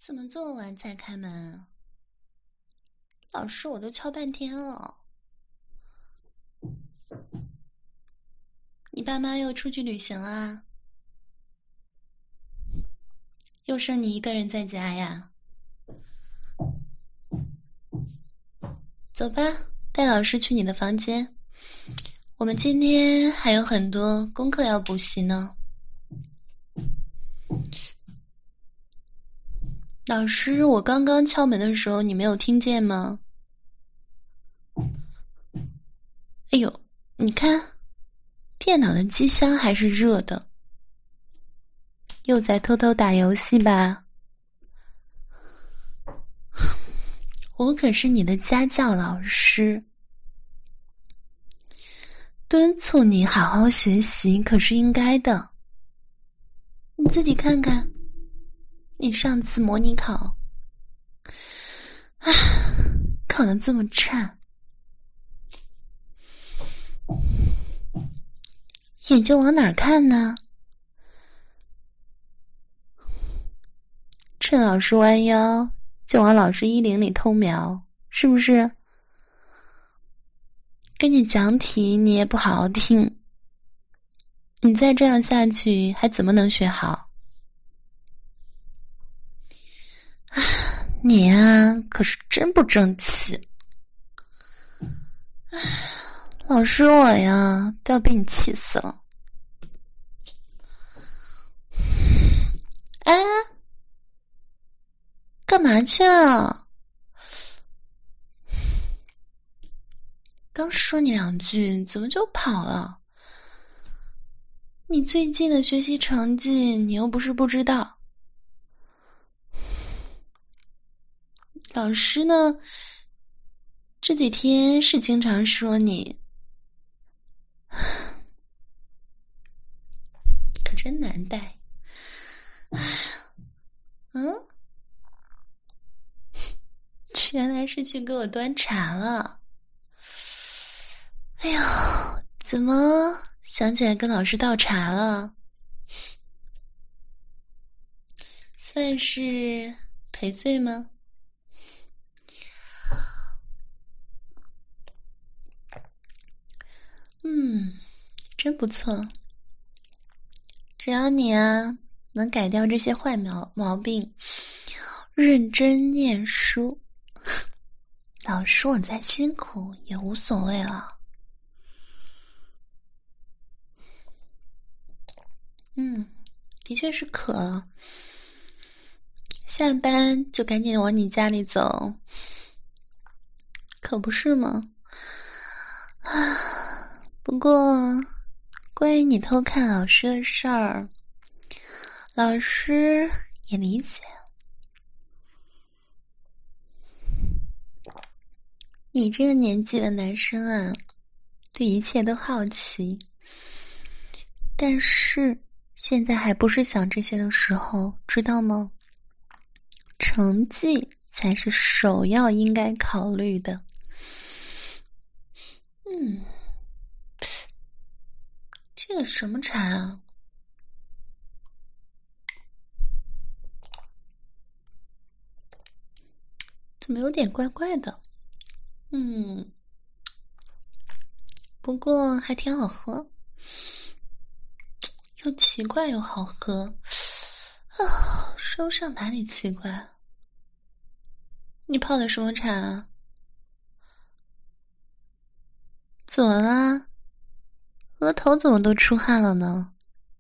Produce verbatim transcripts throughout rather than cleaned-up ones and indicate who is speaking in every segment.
Speaker 1: 怎么这么晚才开门？老师，我都敲半天了。你爸妈又出去旅行啦？又剩你一个人在家呀？走吧，带老师去你的房间。我们今天还有很多功课要补习呢。老师，我刚刚敲门的时候，你没有听见吗？哎呦，你看，电脑的机箱还是热的。又在偷偷打游戏吧？我可是你的家教老师，敦促你好好学习可是应该的。你自己看看，你上次模拟考，唉，考得这么差，眼睛往哪儿看呢？趁老师弯腰就往老师衣领里偷瞄，是不是？跟你讲题你也不好好听，你再这样下去还怎么能学好？啊，你呀可是真不争气。唉，老师我呀都要被你气死了。哎，干嘛去啊？刚说你两句怎么就跑了？你最近的学习成绩你又不是不知道。老师呢这几天是经常说你，可真难带。嗯，原来是去给我端茶了。哎呦，怎么想起来跟老师倒茶了？算是赔罪吗？嗯，真不错。只要你啊能改掉这些坏毛毛病，认真念书，老师我再辛苦也无所谓了。嗯，的确是渴，下班就赶紧往你家里走，可不是吗？啊，不过关于你偷看老师的事儿，老师也理解。你这个年纪的男生啊，对一切都好奇，但是现在还不是想这些的时候，知道吗？成绩才是首要应该考虑的。嗯，这个什么茶啊？怎么有点怪怪的？嗯，不过还挺好喝，又奇怪又好喝。啊，说不上哪里奇怪。你泡的什么茶啊？怎么啦？额头怎么都出汗了呢？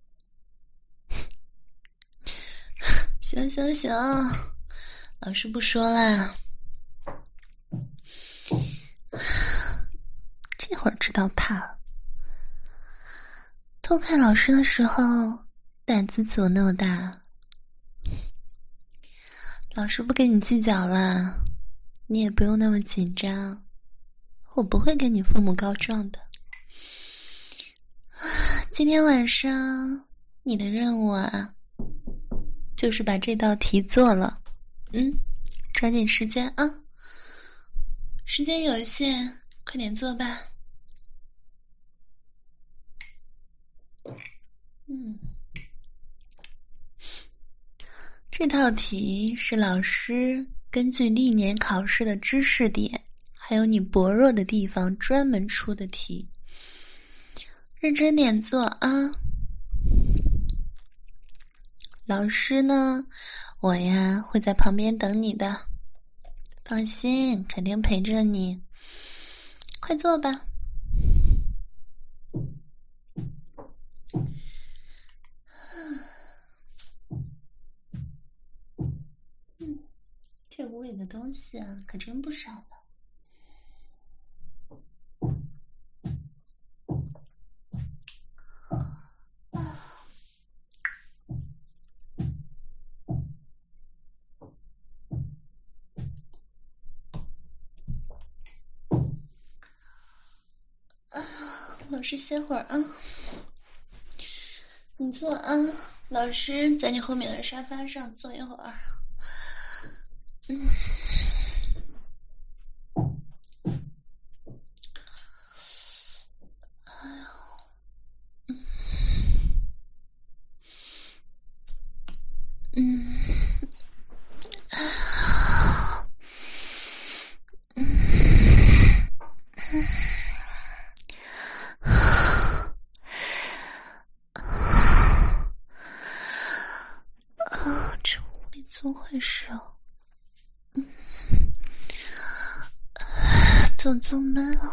Speaker 1: 行行行，老师不说啦。这会儿知道怕了。偷看老师的时候，胆子怎么那么大？老师不跟你计较啦，你也不用那么紧张，我不会跟你父母告状的。今天晚上你的任务啊，就是把这道题做了。嗯，抓紧时间啊，时间有限，快点做吧。嗯， 这套题是老师根据历年考试的知识点，还有你薄弱的地方专门出的题，认真点做啊！老师呢，我呀会在旁边等你的，放心，肯定陪着你。快做吧。嗯，这屋里的东西啊，可真不少呢。老师歇会儿啊，你坐啊，老师在你后面的沙发上坐一会儿。嗯，哎呀，嗯，嗯，嗯。啊，这屋里怎么回事啊？嗯，怎么这么闷啊？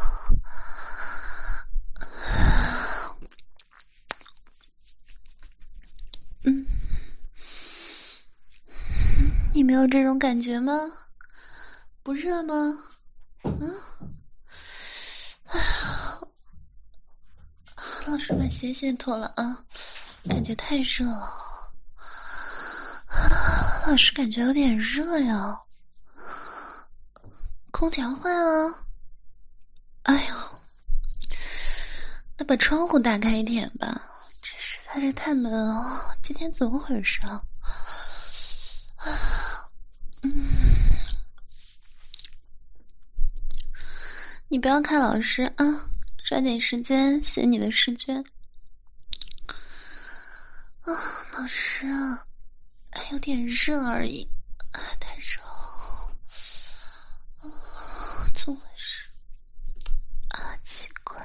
Speaker 1: 嗯，你没有这种感觉吗？不热吗？嗯，老师把鞋先脱了啊，感觉太热了。老师感觉有点热呀，空调坏了。哎呀，那把窗户打开一点吧，这实在是太闷了。今天怎么回事啊？嗯，你不要看老师啊，抓紧时间写你的试卷。啊，老师啊，还有点热而已，啊，太热了。啊，怎么回事？啊，奇怪，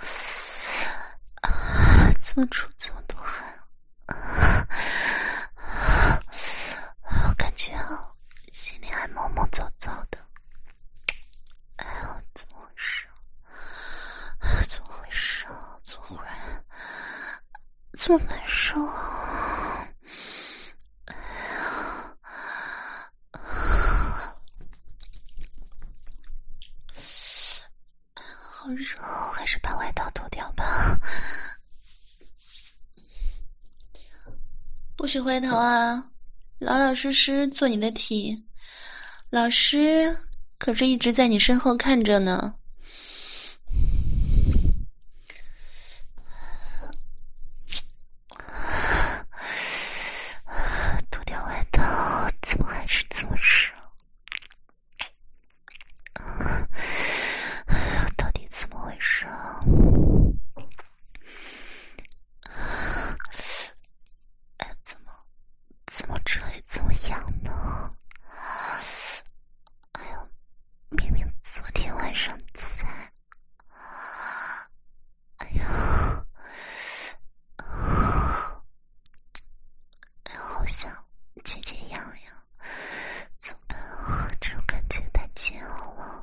Speaker 1: 啊，怎么出这么多汗？啊，我感觉啊，心里还毛毛躁躁的。哎呀，怎么回事？怎么回事啊？怎么忽然这么难受啊？哎呀，好热，还是把外套脱掉吧。不许回头啊，老老实实做你的题。老师可是一直在你身后看着呢。脱掉外套，怎么还是这么热？到底怎么回事啊？哎，怎么怎么这里这么痒呢？哎呀，明明昨天晚上才……哎呀，哎，好想解解痒痒，怎么办啊？这种感觉太煎熬了。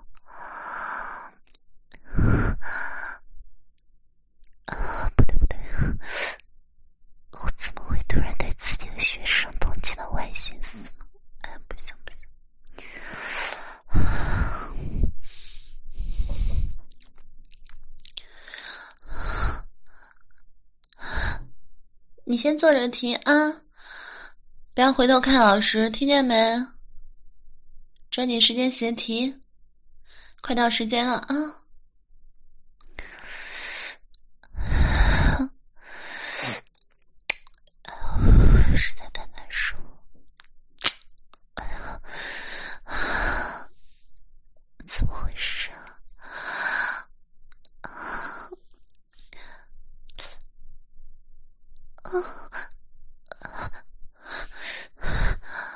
Speaker 1: 啊，不对不对，我怎么会突然对自己的学生动起了歪心思？哎，不行不行。你先做着题啊，不要回头看老师，听见没？抓紧时间写题，快到时间了啊！实在太难受了。哎呀，怎么回事啊？啊！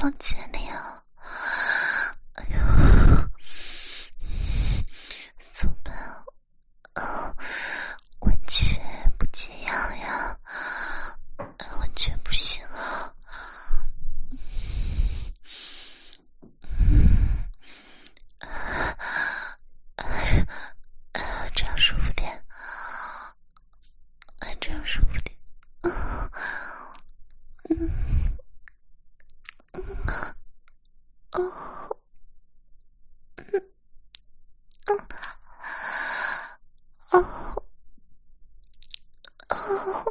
Speaker 1: 房间里啊？哎呦，怎么办啊？啊，完全不解痒呀，完全不行啊！这样舒服点，这样舒服点。嗯嗯哦嗯嗯哦哦。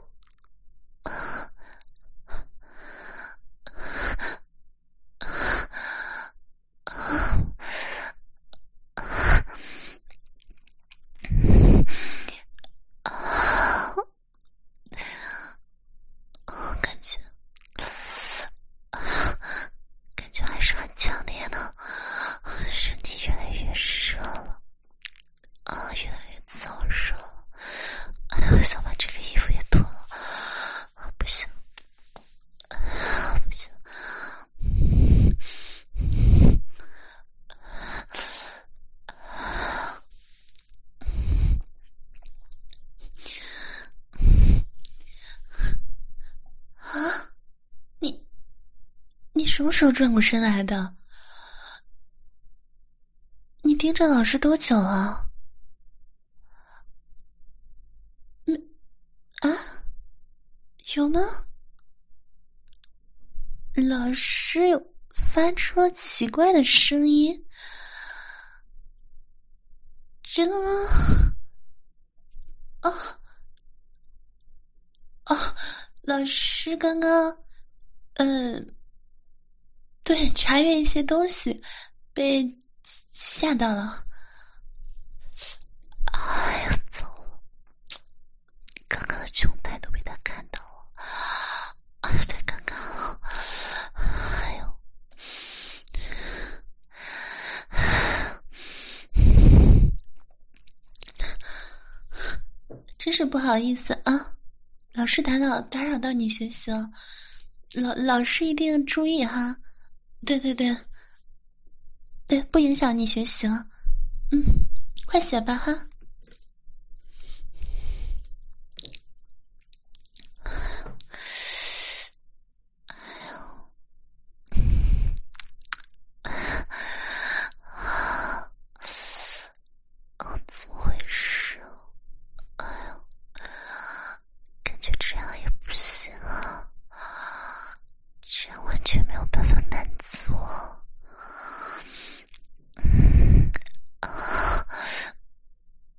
Speaker 1: 感觉感觉还是很强烈的，身体越来越热了啊，越来越燥热了。哎呀，想把这个衣服也脱了，啊、不行，啊、不行。啊，你你什么时候转过身来的？你盯着老师多久了？嗯啊，有吗？老师有发出了奇怪的声音，真的吗？哦哦，老师刚刚，嗯、呃，对，查阅一些东西，被吓到了。哎呀，糟了！刚刚的窘态都被他看到了，哎呀，太尴尬了！哎呦，真是不好意思啊，老师打扰打扰到你学习了，老老师一定注意哈。对对对，对，不影响你学习了。嗯，快写吧哈。哦，怎么回事？哎呀，感觉这样也不行啊，这样完全没有办法满足。嗯啊，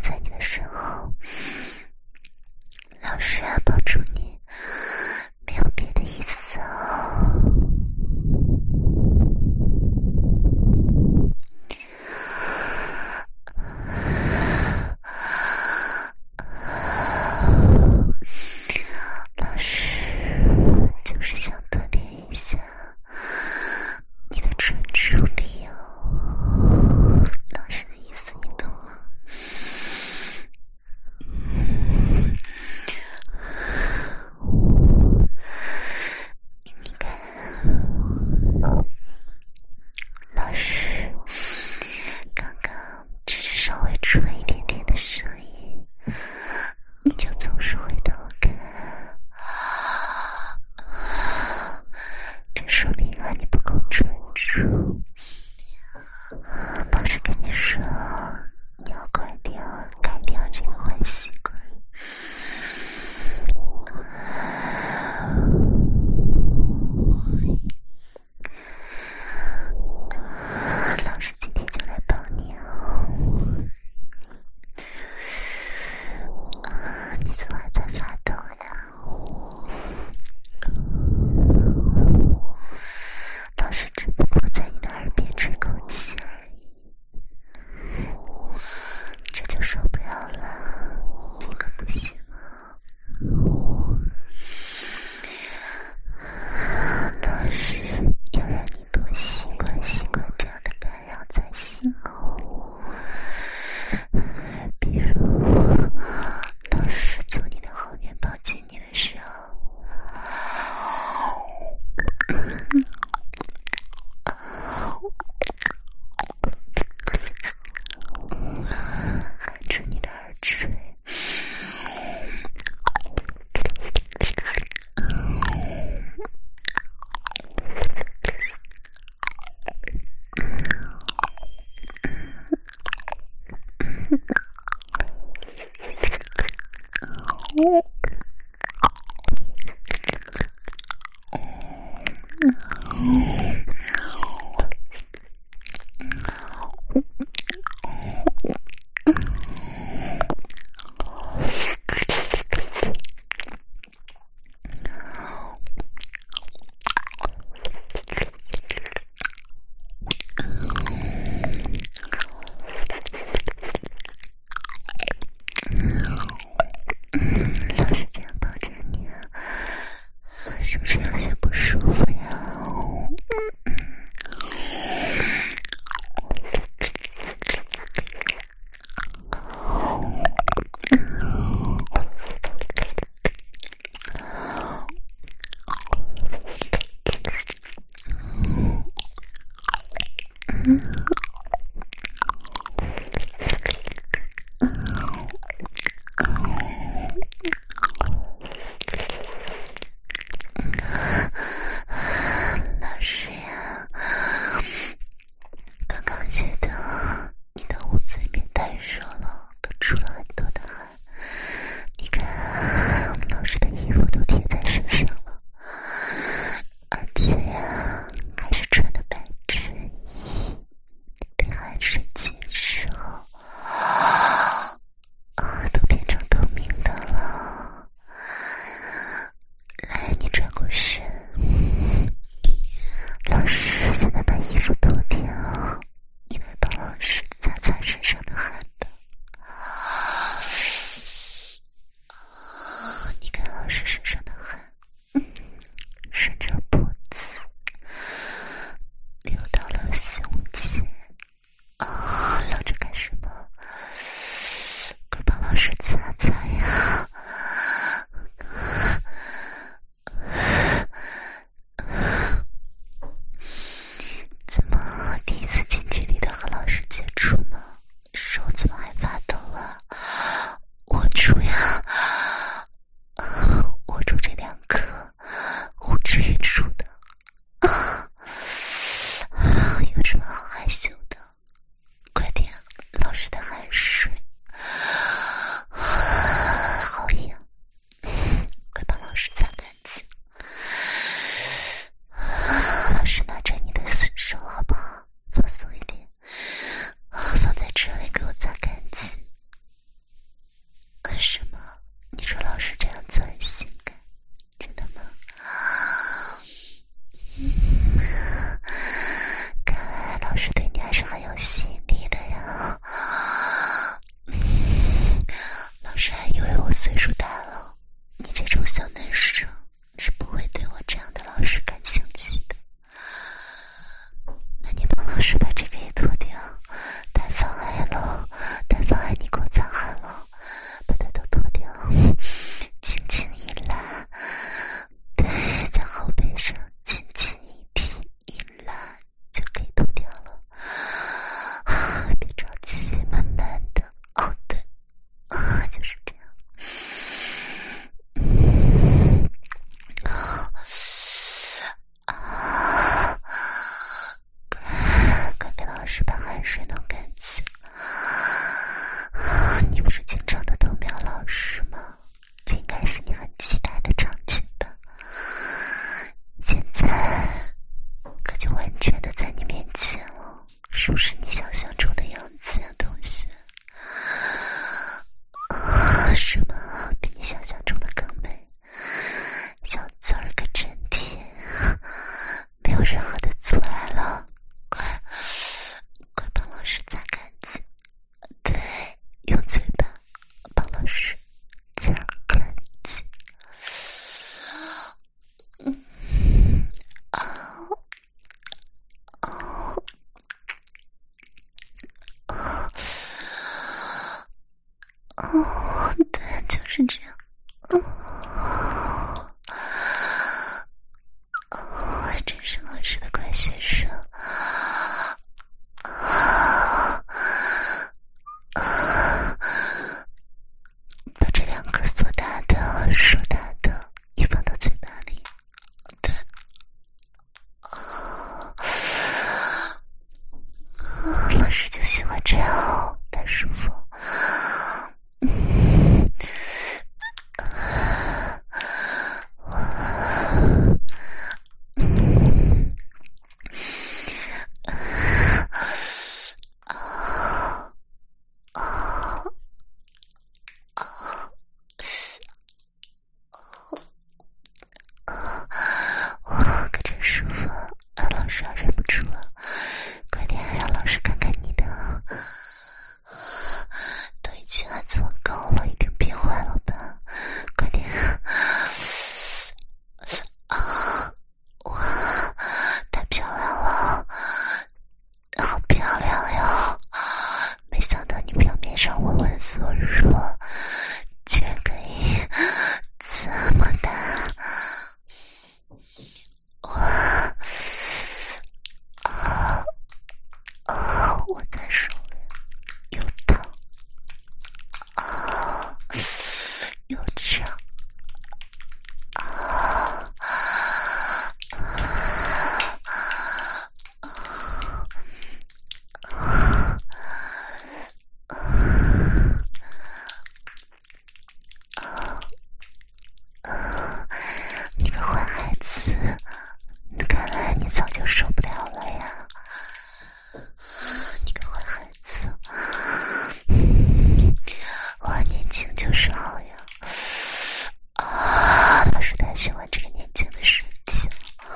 Speaker 2: 在你的身后，老师要抱住你，没有别的意思哦。老师就是想锻炼一下你的专注力哦，老师的意思你懂吗？你看，老师刚刚只是稍微出了一点点的声音，你就总是回头看，这说明啊你不够专注。老师跟你说，你要改掉改掉这个坏习惯。老师今天就来帮你哦。你怎么还在发抖呀？老师只不过在你的耳边吹口气而已，这就受不了了，这个不行啊。老师要让你多习惯习惯这样的干扰才行哦。比如老师从你的后面抱紧你的时候，含住你的耳垂，是不是有些不舒服呀？老师呀，刚刚觉得你的捂嘴变太热了，都出了很多的汗。你看，老师的衣服都贴在身上了，而且呀，还是穿的白衬衣。 是不是你想象中的样子呀，东西？是吗？比你想象中的更美。小嘴儿可真甜，没有任何的阻碍了。快，快帮老师擦干净。对，用嘴巴帮老师擦干净。嗯，啊，啊，啊，啊，对，就是这样。哦，哦，真是老师的乖学生。啊，啊，把这两个所大的、硕大的也放到嘴巴里。对，啊，老师就喜欢这样，太舒服。嗯，可真舒服，啊，老师要忍不住了，快点让老师看看你的，都已经按这么高了，一定憋坏了吧？快点！啊，哇，太漂亮了，好漂亮呀！没想到你表面上温文所弱，居然可以这么大！哇，啊啊！我在手里又疼啊，又胀啊！你个坏孩子，看来你早就受不了了呀！你个坏孩子，哇，年轻就是好呀！啊，老师太喜欢这个年轻的身体了。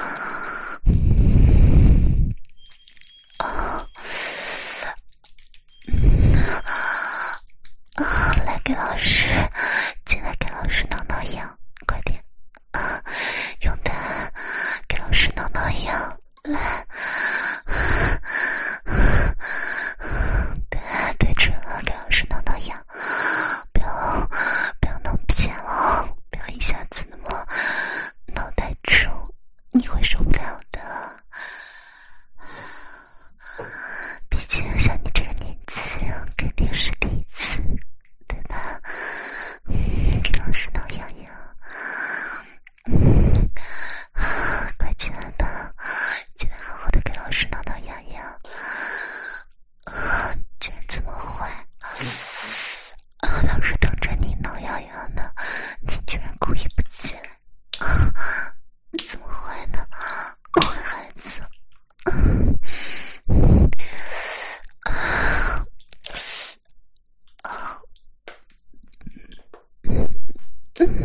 Speaker 2: 啊，啊，来给老师，进来给老师挠挠痒，快点！啊，用它给老师挠挠痒，来。对，对准了，给老师挠挠痒，不要不要弄偏了，不要一下子那么挠太重，你会受不了的。毕竟像你这个年纪，肯定是第一次，对吧？嗯，给老师挠痒痒。嗯，快进来吧，进来好好的给老师挠挠痒痒。啊，居然这么坏！啊，老师等着你挠痒痒呢，你居然故意不进来，啊，怎么坏呢？坏孩子！嗯，啊，啊，嗯嗯，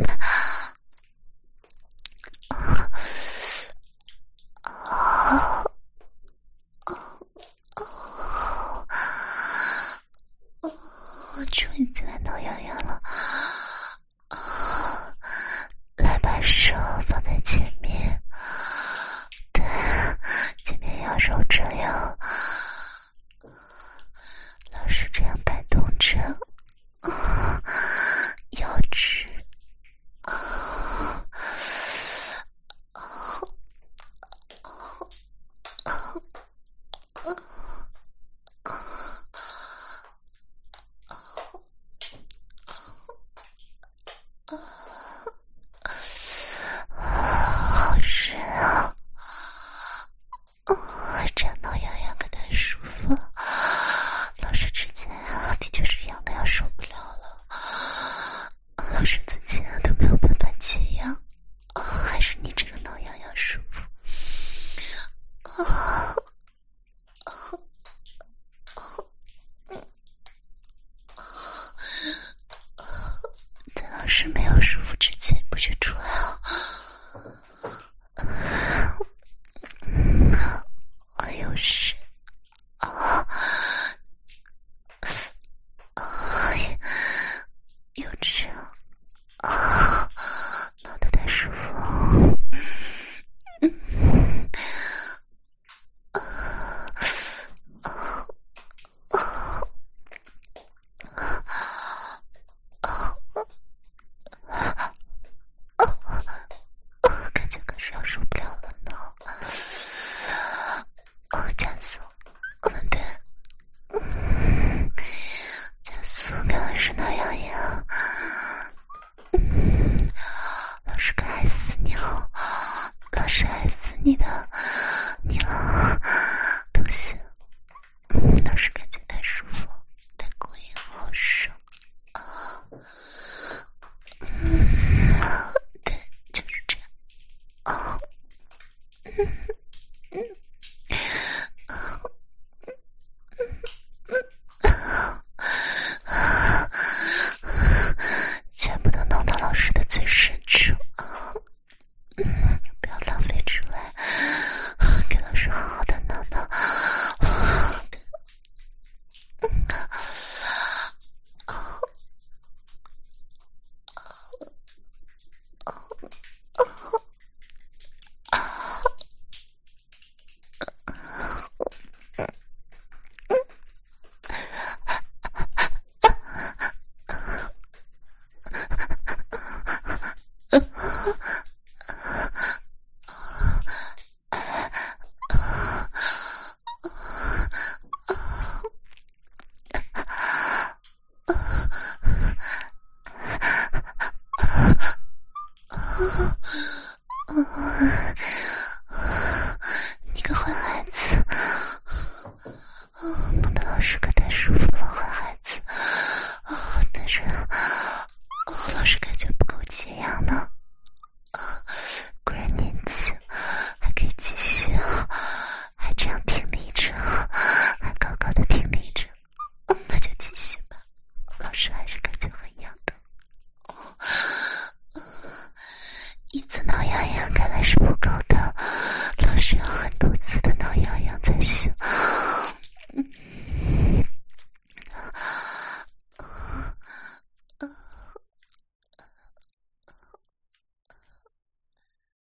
Speaker 2: 啊，啊，我终于进来挠痒痒了。啊，来把手放在前面，对，前面要揉着哟。老师这样摆动着，啊，腰直，啊，啊，啊，啊，啊， 老师可太舒服了，坏孩子。哦，但是，哦，老师感觉不够解压呢。啊，果然年轻，还可以继续啊，还这样挺立着，还高高的挺立着。嗯，那就继续吧，老师还是感